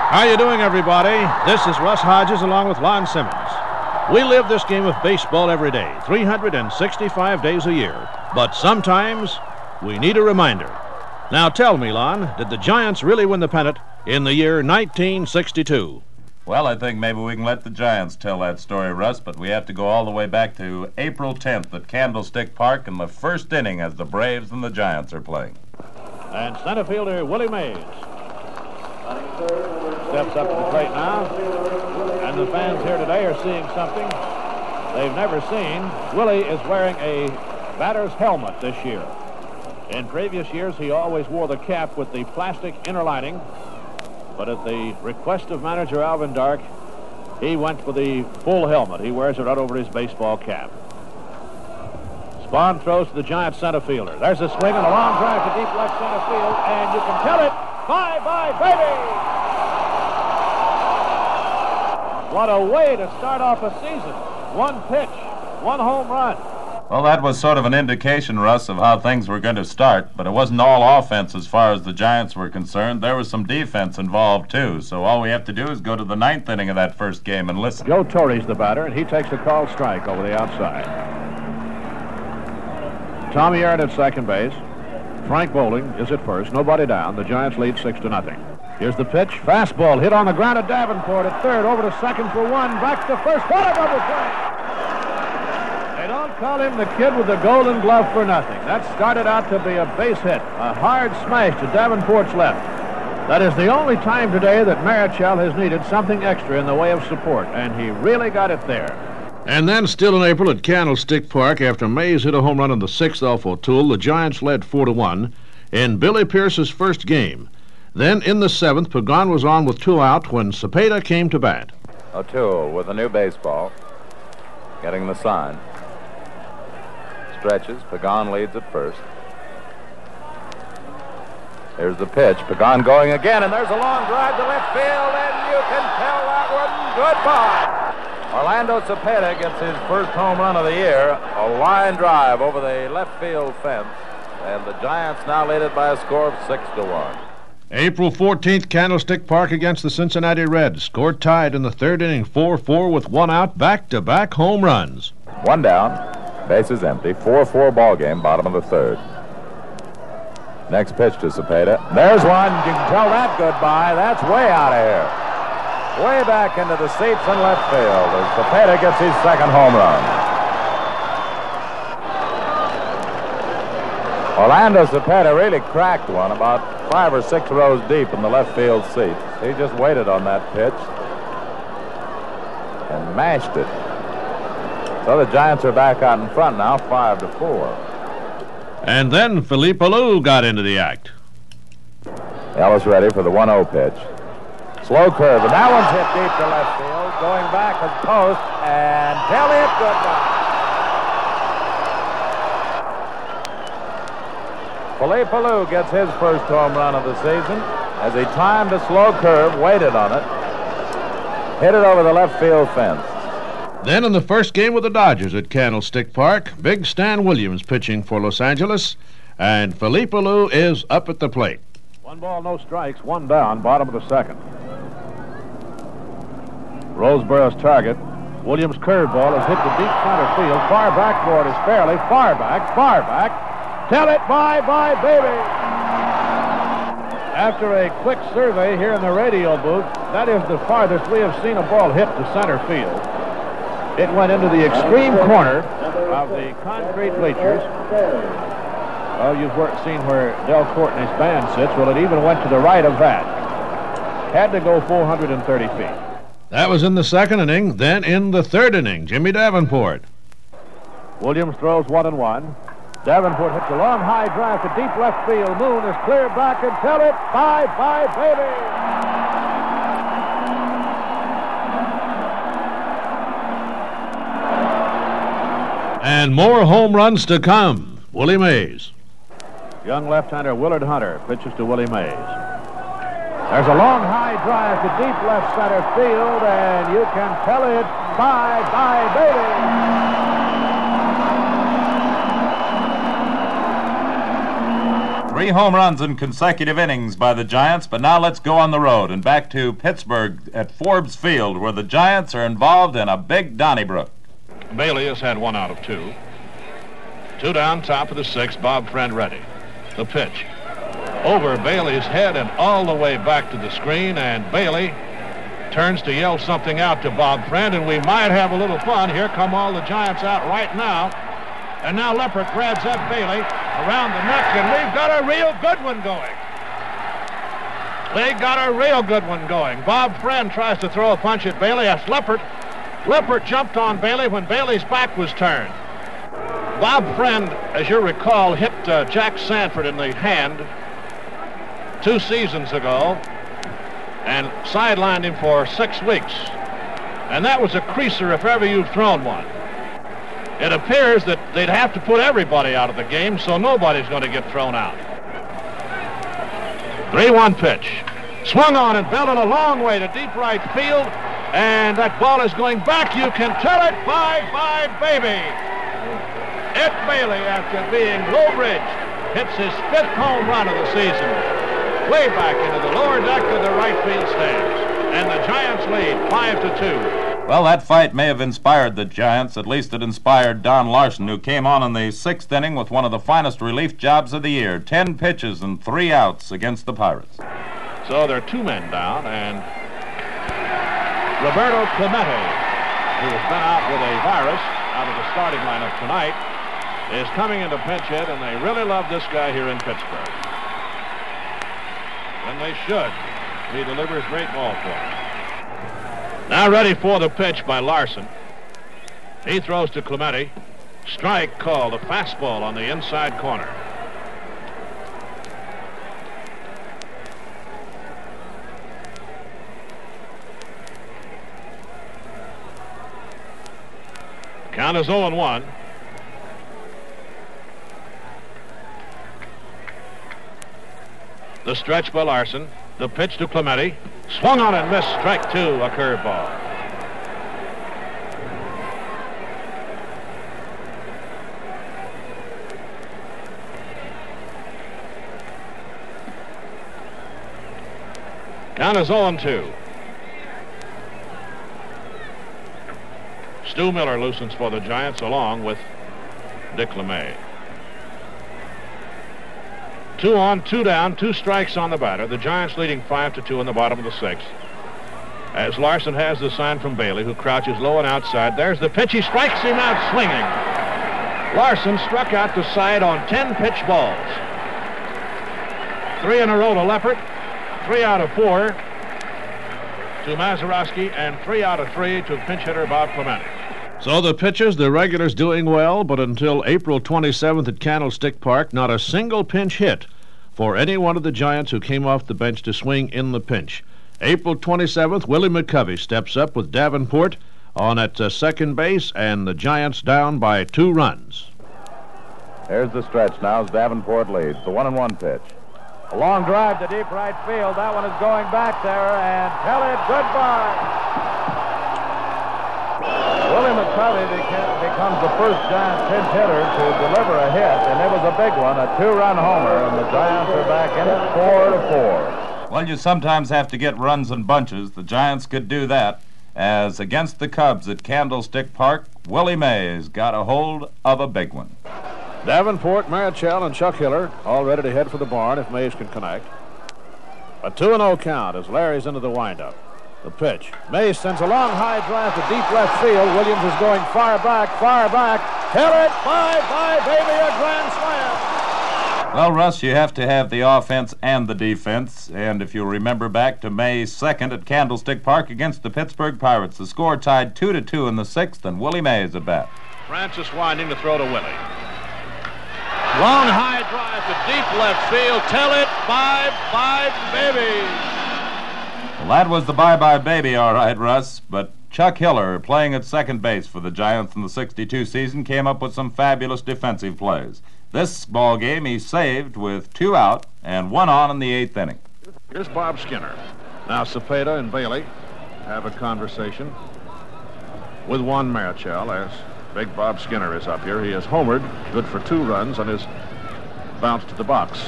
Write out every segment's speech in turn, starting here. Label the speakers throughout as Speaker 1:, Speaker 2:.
Speaker 1: How you doing, everybody? This is Russ Hodges along with Lon Simmons. We live this game of baseball every day, 365 days a year. But sometimes we need a reminder. Now tell me, Lon, did the Giants really win the pennant in the year 1962?
Speaker 2: Well, I think maybe we can let the Giants tell that story, Russ, but we have to go all the way back to April 10th at Candlestick Park in the first inning as the Braves and the Giants are playing.
Speaker 1: And center fielder Willie Mays steps up to the plate now. And the fans here today are seeing something they've never seen. Willie is wearing a batter's helmet this year. In previous years, he always wore the cap with the plastic inner lining. But at the request of manager Alvin Dark, he went for the full helmet. He wears it right over his baseball cap. Spahn throws to the Giant center fielder. There's a swing and a long drive to deep left center field, and you can tell it. Bye-bye, baby! What a way to start off a season. One pitch, one home run.
Speaker 2: Well, that was sort of an indication, Russ, of how things were going to start, but it wasn't all offense as far as the Giants were concerned. There was some defense involved, too, so all we have to do is go to the ninth inning of that first game and listen.
Speaker 1: Joe Torre's the batter, and he takes a called strike over the outside. Tommy Aaron at second base. Frank Bowling is at first. Nobody down. The Giants lead 6-0. Here's the pitch. Fastball hit on the ground at Davenport at third. Over to second for one. Back to first. What a double play! They don't call him the kid with the golden glove for nothing. That started out to be a base hit. A hard smash to Davenport's left. That is the only time today that Marichal has needed something extra in the way of support, and he really got it there. And then, still in April at Candlestick Park, after Mays hit a home run in the sixth off O'Toole, the Giants led 4-1 in Billy Pierce's first game. Then, in the seventh, Pagan was on with 2 out when Cepeda came to bat.
Speaker 3: O'Toole with a new baseball, getting the sign. Stretches. Pagan leads at first. Here's the pitch. Pagan going again, and there's a long drive to left field, and you can tell that one goodbye. Orlando Cepeda gets his first home run of the year, a line drive over the left field fence, and the Giants now lead it by a score of 6-1.
Speaker 1: April 14th, Candlestick Park against the Cincinnati Reds. Score tied in the third inning, 4-4 with 1 out, back-to-back home runs.
Speaker 3: One down, bases empty, 4-4 ball game, bottom of the third. Next pitch to Cepeda. There's one. You can tell that goodbye. That's way out of here. Way back into the seats in left field as Cepeda gets his second home run. Orlando Cepeda really cracked one about 5 or 6 rows deep in the left field seats. He just waited on that pitch and mashed it. So the Giants are back out in front now, 5-4.
Speaker 1: And then Felipe Alou got into the act.
Speaker 3: Ellis ready for the 1-0 pitch. Slow curve, and that one's hit deep to left field. Going back at post, and tell it goodbye. Felipe Alou gets his first home run of the season as he timed a slow curve, waited on it, hit it over the left field fence.
Speaker 1: Then in the first game with the Dodgers at Candlestick Park, Big Stan Williams pitching for Los Angeles, and Felipe Alou is up at the plate. 1 ball, no strikes, 1 down, bottom of the second. Roseborough's target. Williams' curveball is hit to deep center field. Far back for it is fairly. Far back, far back. Tell it bye-bye, baby! After a quick survey here in the radio booth, that is the farthest we have seen a ball hit to center field. It went into the extreme corner of the concrete bleachers. Well, you've seen where Del Courtney's band sits. Well, it even went to the right of that. Had to go 430 feet. That was in the second inning. Then in the third inning, Jimmy Davenport. Williams throws 1-1. Davenport hits a long high drive to deep left field. Moon is clear back and tell it bye-bye, baby! And more home runs to come. Willie Mays. Young left-hander Willard Hunter pitches to Willie Mays. There's a long high drive to deep left center field, and you can tell it bye-bye, baby!
Speaker 2: 3 home runs in consecutive innings by the Giants, but now let's go on the road and back to Pittsburgh at Forbes Field, where the Giants are involved in a big Donnybrook.
Speaker 1: Bailey has had 1 out of 2. 2 down, top of the 6th, Bob Friend ready. The pitch. Over Bailey's head and all the way back to the screen, and Bailey turns to yell something out to Bob Friend, and we might have a little fun. Here come all the Giants out right now. And now Leppert grabs up Bailey around the neck, and we've got a real good one going. They got a real good one going. Bob Friend tries to throw a punch at Bailey. That's Leppert. Leppert jumped on Bailey when Bailey's back was turned. Bob Friend, as you recall, hit Jack Sanford in the hand 2 seasons ago and sidelined him for 6 weeks. And that was a creaser if ever you've thrown one. It appears that they'd have to put everybody out of the game, so nobody's going to get thrown out. 3-1 pitch. Swung on and belted a long way to deep right field, and that ball is going back. You can tell it. Bye-bye, baby. Ed Bailey, after being low-bridged, hits his 5th home run of the season. Way back into the lower deck of the right field stands. And the Giants lead 5-2.
Speaker 2: Well, that fight may have inspired the Giants. At least it inspired Don Larson, who came on in the 6th inning with one of the finest relief jobs of the year. 10 pitches and 3 outs against the Pirates.
Speaker 1: So there are 2 men down, and Roberto Clemente, who has been out with a virus out of the starting lineup tonight, is coming into pinch hit, and they really love this guy here in Pittsburgh. And they should. He delivers great ball for them. Now ready for the pitch by Larson. He throws to Clemente. Strike called, a fastball on the inside corner. Count is 0-1. The stretch by Larson. The pitch to Clemente. Swung on and missed. Strike 2, a curveball. Count is 0-2. Stu Miller loosens for the Giants along with Dick LeMay. 2 on, 2 down, 2 strikes on the batter. The Giants leading 5-2 in the bottom of the 6th. As Larson has the sign from Bailey, who crouches low and outside. There's the pitch. He strikes him out swinging. Larson struck out the side on 10 pitch balls. 3 in a row to Leppert, 3 out of 4 to Mazeroski, and 3 out of 3 to pinch hitter Bob Clemente. So the pitchers, the regulars doing well, but until April 27th at Candlestick Park, not a single pinch hit for any one of the Giants who came off the bench to swing in the pinch. April 27th, Willie McCovey steps up with Davenport on at second base, and the Giants down by 2 runs.
Speaker 3: There's the stretch now as Davenport leads. The 1-1 pitch. A long drive to deep right field. That one is going back there, and tell it goodbye. Willie McCovey becomes the first Giant pinch hitter to deliver a hit, and it was a big one, a 2-run homer, and the Giants are back in it 4-4.
Speaker 2: Well, you sometimes have to get runs in bunches. The Giants could do that, as against the Cubs at Candlestick Park, Willie Mays got a hold of a big one.
Speaker 1: Davenport, Marichal, and Chuck Hiller all ready to head for the barn if Mays can connect. A 2-0 count as Larry's into the windup. The pitch. Mays sends a long high drive to deep left field. Williams is going far back. Hill it. Bye, baby, a grand slam.
Speaker 2: Well, Russ, you have to have the offense and the defense. And if you remember back to May 2nd at Candlestick Park against the Pittsburgh Pirates, the score tied 2-2 in the 6th, and Willie Mays at bat.
Speaker 1: Francis winding to throw to Willie. Long high drive to deep left field. Tell it. Bye, baby.
Speaker 2: Well, that was the bye-bye baby, all right, Russ. But Chuck Hiller, playing at second base for the Giants in the '62 season, came up with some fabulous defensive plays. This ball game he saved with 2 out and 1 on in the 8th inning.
Speaker 1: Here's Bob Skinner. Now Cepeda and Bailey have a conversation with Juan Marichal as big Bob Skinner is up here. He has homered, good for 2 runs, on his bounce to the box.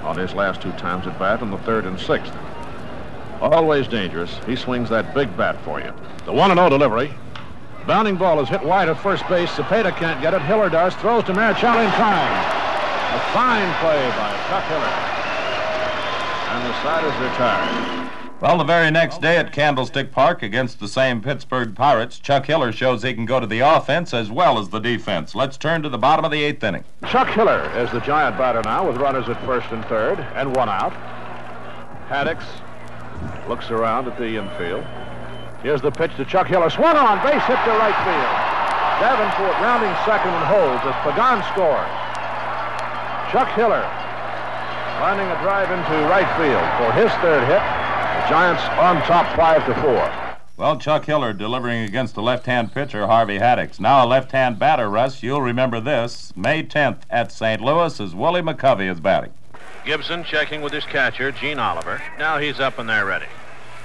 Speaker 1: on his last 2 times at bat in the 3rd and 6th. Always dangerous. He swings that big bat for you. The 1-0 delivery. Bounding ball is hit wide at first base. Cepeda can't get it. Hiller does. Throws to Marichal in time. A fine play by Chuck Hiller. And the side is retired.
Speaker 2: Well, the very next day at Candlestick Park against the same Pittsburgh Pirates, Chuck Hiller shows he can go to the offense as well as the defense. Let's turn to the bottom of the 8th inning.
Speaker 1: Chuck Hiller is the Giant batter now with runners at 1st and 3rd and 1 out. Haddix looks around at the infield. Here's the pitch to Chuck Hiller. Swung on, base hit to right field. Davenport rounding second and holds as Pagan scores. Chuck Hiller finding a drive into right field for his 3rd hit. The Giants on top 5-4.
Speaker 2: Well, Chuck Hiller delivering against the left-hand pitcher, Harvey Haddix. Now a left-hand batter, Russ. You'll remember this. May 10th at St. Louis as Willie McCovey is batting.
Speaker 1: Gibson checking with his catcher, Gene Oliver. Now he's up and they're ready.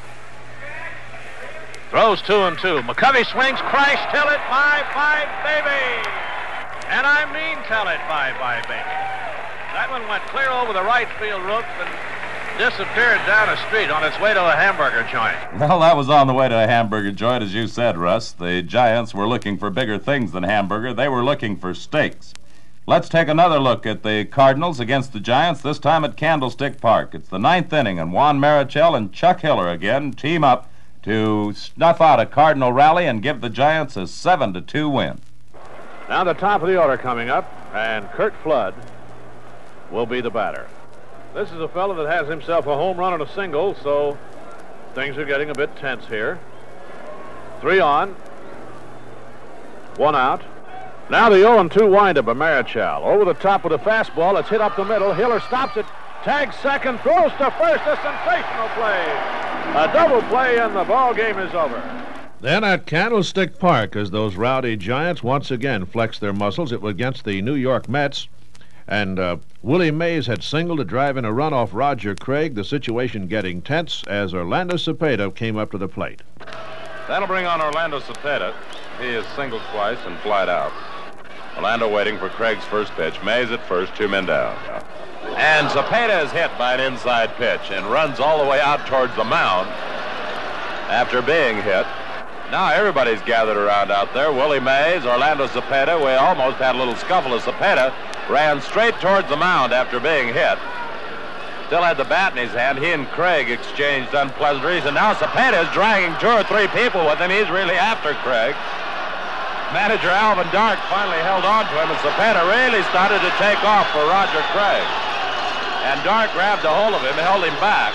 Speaker 1: Throws 2-2. McCovey swings, crash, tell it, bye-bye, baby. And I mean tell it, bye-bye, baby. That one went clear over the right field roof and disappeared down a street on its way to a hamburger joint.
Speaker 2: Well, that was on the way to a hamburger joint, as you said, Russ. The Giants were looking for bigger things than hamburger. They were looking for steaks. Let's take another look at the Cardinals against the Giants, this time at Candlestick Park. It's the 9th inning, and Juan Marichal and Chuck Hiller again team up to snuff out a Cardinal rally and give the Giants a 7-2 win.
Speaker 1: Now the top of the order coming up, and Curt Flood will be the batter. This is a fellow that has himself a home run and a single, so things are getting a bit tense here. 3 on, 1 out. Now the 0-2 windup by Marichal. Over the top with a fastball. It's hit up the middle. Hiller stops it. Tags second. Throws to first. A sensational play. A double play and the ball game is over. Then at Candlestick Park, as those rowdy Giants once again flexed their muscles, it was against the New York Mets. And Willie Mays had singled to drive in a run off Roger Craig. The situation getting tense as Orlando Cepeda came up to the plate.
Speaker 3: That'll bring on Orlando Cepeda. He is singled twice and flied out. Orlando waiting for Craig's first pitch. Mays at first, 2 men down. And Cepeda is hit by an inside pitch and runs all the way out towards the mound after being hit. Now everybody's gathered around out there. Willie Mays, Orlando Cepeda. We almost had a little scuffle as Cepeda ran straight towards the mound after being hit. Still had the bat in his hand. He and Craig exchanged unpleasantries, and now Cepeda is dragging 2 or 3 people with him. He's really after Craig. Manager Alvin Dark finally held on to him, and Cepeda really started to take off for Roger Craig. And Dark grabbed a hold of him, held him back.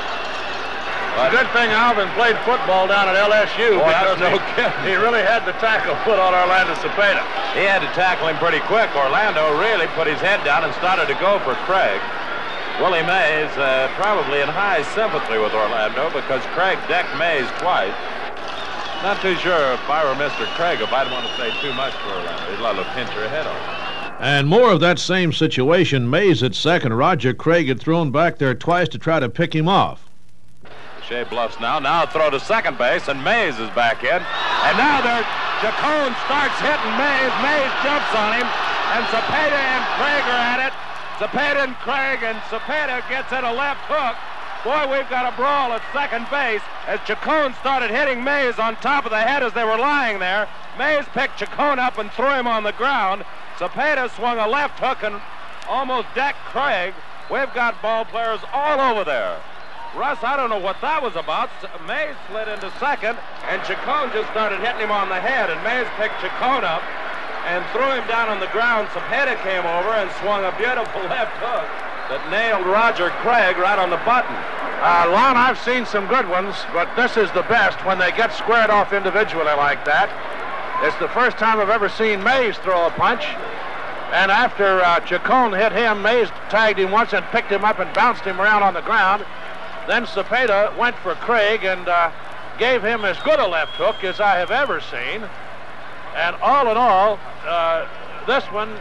Speaker 3: But good thing Alvin played football down at LSU.
Speaker 1: Boy, because no
Speaker 3: he really had the tackle put on Orlando Cepeda. He had to tackle him pretty quick. Orlando really put his head down and started to go for Craig. Willie Mays probably in high sympathy with Orlando because Craig decked Mays twice. Not too sure if I were Mr. Craig if I'd want to say too much to Orlando. He'd let a pincher ahead of him.
Speaker 1: And more of that same situation. Mays at second. Roger Craig had thrown back there twice to try to pick him off.
Speaker 3: Shea bluffs now. Now a throw to second base, and Mays is back in. And now Chacon starts hitting Mays. Mays jumps on him, and Cepeda and Craig are at it. Cepeda and Craig, and Cepeda gets in a left hook. Boy, we've got a brawl at second base as Chacon started hitting Mays on top of the head as they were lying there. Mays picked Chacon up and threw him on the ground. Cepeda swung a left hook and almost decked Craig. We've got ball players all over there. Russ, I don't know what that was about. Mays slid into second, and Chacon just started hitting him on the head, and Mays picked Chacon up and threw him down on the ground. Cepeda came over and swung a beautiful left hook that nailed Roger Craig right on the button.
Speaker 1: Lon, I've seen some good ones, but this is the best when they get squared off individually like that. It's the first time I've ever seen Mays throw a punch. And after Chacon hit him, Mays tagged him once and picked him up and bounced him around on the ground. Then Cepeda went for Craig and gave him as good a left hook as I have ever seen. And all in all, this one,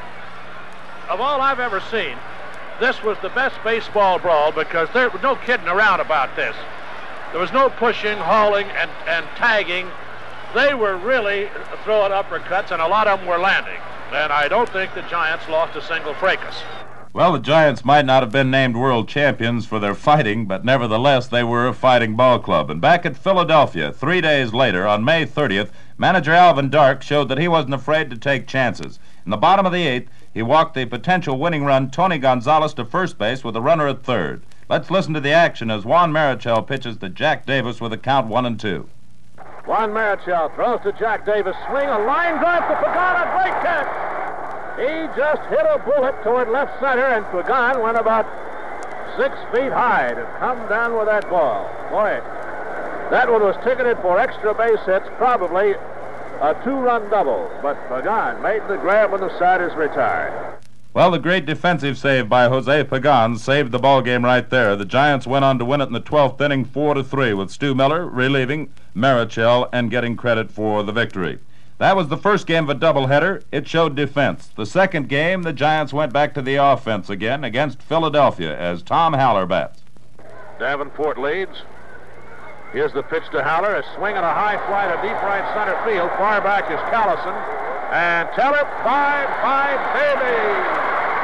Speaker 1: of all I've ever seen, this was the best baseball brawl because there was no kidding around about this. There was no pushing, hauling, and tagging. They were really throwing uppercuts, and a lot of them were landing. And I don't think the Giants lost a single fracas.
Speaker 2: Well, the Giants might not have been named world champions for their fighting, but nevertheless they were a fighting ball club. And back at Philadelphia, 3 days later, on May 30th, manager Alvin Dark showed that he wasn't afraid to take chances. In the bottom of the 8th, he walked the potential winning run Tony Gonzalez to first base with a runner at third. Let's listen to the action as Juan Marichal pitches to Jack Davis with a count 1-2.
Speaker 1: Juan Marichal throws to Jack Davis. Swing, a line drive to Pagan. Great catch. He just hit a bullet toward left center, and Pagan went about 6 feet high to come down with that ball. Boy, that one was ticketed for extra base hits, probably a 2-run double. But Pagan made the grab when the side is retired.
Speaker 2: Well, the great defensive save by Jose Pagan saved the ball game right there. The Giants went on to win it in the 12th inning 4-3, with Stu Miller relieving Marichal and getting credit for the victory. That was the first game of a doubleheader. It showed defense. The second game, the Giants went back to the offense again against Philadelphia as Tom Haller bats.
Speaker 1: Davenport leads. Here's the pitch to Haller. A swing and a high fly to deep right center field. Far back is Callison. And Teller, 5-5, baby!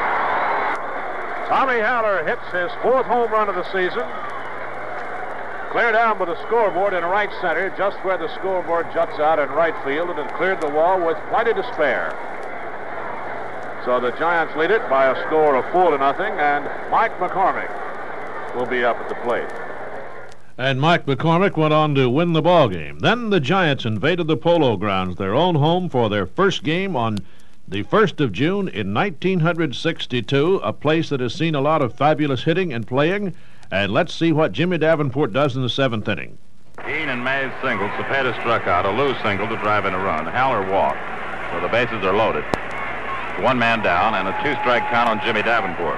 Speaker 1: Tommy Haller hits his 4th home run of the season. Cleared down by the scoreboard in right center, just where the scoreboard juts out in right field, and it cleared the wall with plenty to spare. So the Giants lead it by a score of 4-0, and Mike McCormick will be up at the plate.
Speaker 4: And Mike McCormick went on to win the ball game. Then the Giants invaded the Polo Grounds, their own home, for their first game on the 1st of June in 1962, a place that has seen a lot of fabulous hitting and playing. And let's see what Jimmy Davenport does in the 7th inning.
Speaker 3: Keene and Mays singled. Cepeda struck out. A loose single to drive in a run. Haller walked. So the bases are loaded. 1 man down and a 2-strike count on Jimmy Davenport.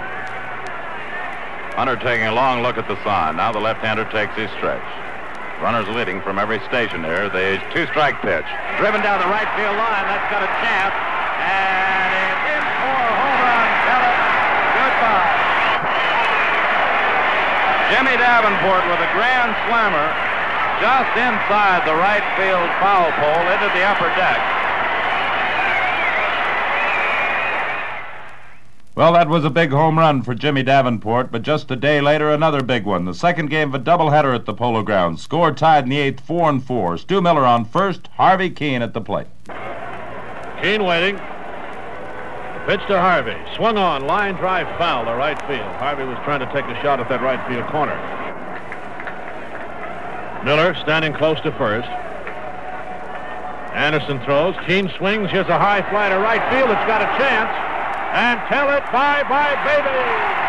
Speaker 3: Hunter taking a long look at the sign. Now the left-hander takes his stretch. Runners leading from every station here. The 2-strike pitch. Driven down the right field line. That's got a chance. And it's in for a home run. Tell it. Goodbye. Jimmy Davenport with a grand slammer just inside the right field foul pole into the upper deck.
Speaker 2: Well, that was a big home run for Jimmy Davenport, but just a day later, another big one. The second game of a doubleheader at the Polo Grounds. Score tied in the 8th, 4-4. Stu Miller on first, Harvey Keene at the plate.
Speaker 4: Keene waiting. The pitch to Harvey. Swung on, line drive foul to right field. Harvey was trying to take a shot at that right field corner. Miller standing close to first. Anderson throws. Keene swings. Here's a high fly to right field. It's got a chance. And tell it, bye-bye, baby!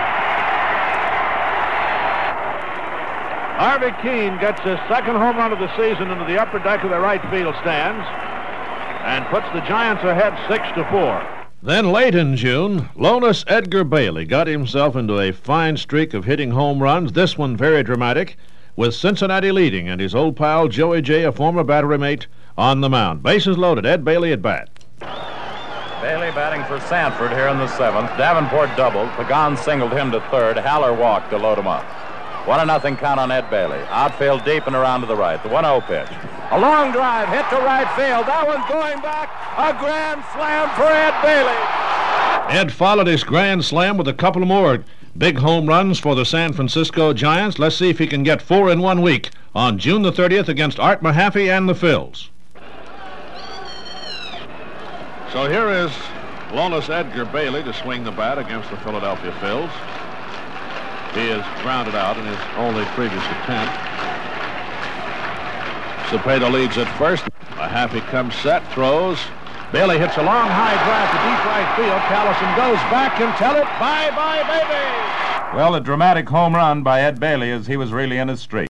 Speaker 4: Harvey Keene gets his 2nd home run of the season into the upper deck of the right field stands and puts the Giants ahead 6-4. Then late in June, Lonas Edgar Bailey got himself into a fine streak of hitting home runs, this one very dramatic, with Cincinnati leading and his old pal Joey J., a former battery mate, on the mound. Bases loaded, Ed Bailey at bat.
Speaker 3: Bailey batting for Sanford here in the 7th. Davenport doubled. Pagan singled him to third. Haller walked to load him up. 1-0 count on Ed Bailey. Outfield deep and around to the right. The 1-0 pitch. A long drive hit to right field. That one's going back. A grand slam for Ed Bailey.
Speaker 4: Ed followed his grand slam with a couple more big home runs for the San Francisco Giants. Let's see if he can get 4 in 1 week on June the 30th against Art Mahaffey and the Phils.
Speaker 1: So here is Lonas Edgar Bailey to swing the bat against the Philadelphia Phils. He is grounded out in his only previous attempt. Cepeda leads at first. Mahaffey comes set, throws. Bailey hits a long high drive to deep right field. Callison goes back and tell it, bye-bye, baby!
Speaker 2: Well, a dramatic home run by Ed Bailey as he was really in his streak.